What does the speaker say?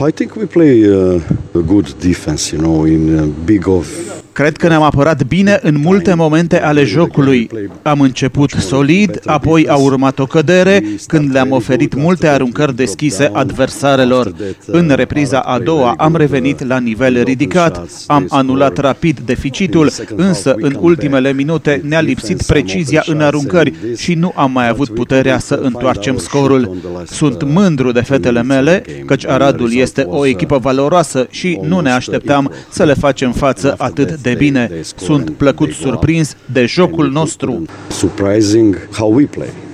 I think we play a good defense, in big of. Cred că ne-am apărat bine în multe momente ale jocului. Am început solid, apoi a urmat o cădere, când le-am oferit multe aruncări deschise adversarelor. În repriza a doua am revenit la nivel ridicat, am anulat rapid deficitul, însă în ultimele minute ne-a lipsit precizia în aruncări și nu am mai avut puterea să întoarcem scorul. Sunt mândru de fetele mele, căci Aradul este o echipă valoroasă și nu ne așteptam să le facem față atât de bine. Sunt plăcut surprins de jocul nostru. Surprising how we play.